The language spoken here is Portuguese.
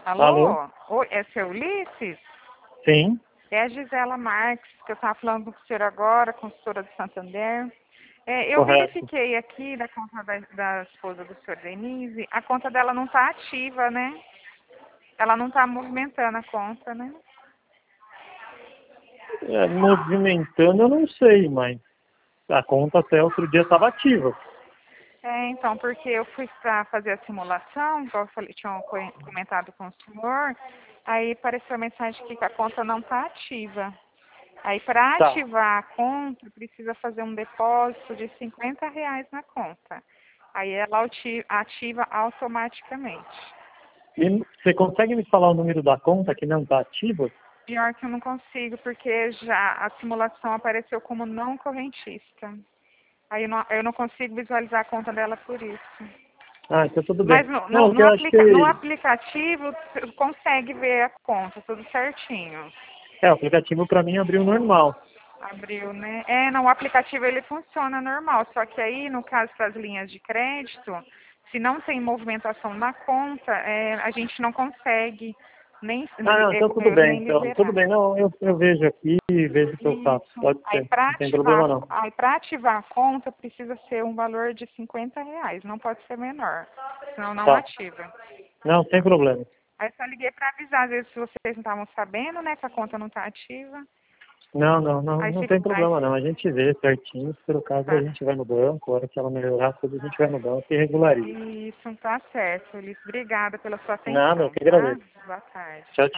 Alô? Alô? Oi, é seu Ulisses? Sim, É a Gisela Marques, que eu estava falando com o senhor agora, consultora do Santander. Eu correto. verifiquei aqui da conta da esposa do senhor Denise, a conta dela não está ativa, né? Ela não está movimentando a conta, né? Movimentando eu não sei, mas a conta até outro dia estava ativa. Então, porque eu fui para fazer a simulação, igual eu falei, tinha comentado com o senhor, aí apareceu a mensagem aqui que a conta não está ativa. Aí, para Tá. ativar a conta, precisa fazer um depósito de R$ 50 na conta. Aí ela ativa automaticamente. E você consegue me falar o número da conta que não está ativa? Pior que eu não consigo, porque já a simulação apareceu como não correntista. Aí eu não consigo visualizar a conta dela por isso. Ah, então tudo bem. Mas Não, eu acho no que aplicativo você consegue ver a conta, tudo certinho. o aplicativo para mim abriu normal. Abriu, né? No aplicativo ele funciona normal, só que aí, no caso das linhas de crédito, se não tem movimentação na conta, a gente não consegue nem, Ah, não, então tudo bem. nem Então, tudo liberar. bem. Não, eu vejo aqui e vejo o que eu faço. Isso. Pode ser. Não tem problema não. Aí para ativar a conta precisa ser um valor de R$ 50, não pode ser menor, senão não Tá. ativa. Não, sem problema. Aí só liguei para avisar, às vezes se vocês não estavam sabendo, né, que a conta não está ativa. Não, não, não, Aí não se, tem aí problema não. A gente vê certinho, se por acaso a tá. gente vai no banco, a hora que ela melhorar tudo, a gente vai no banco e regulariza. Isso, tá certo, Ulisses. Obrigada pela sua Nada, eu atenção, que tá? agradeço. Boa tarde. Tchau, tchau.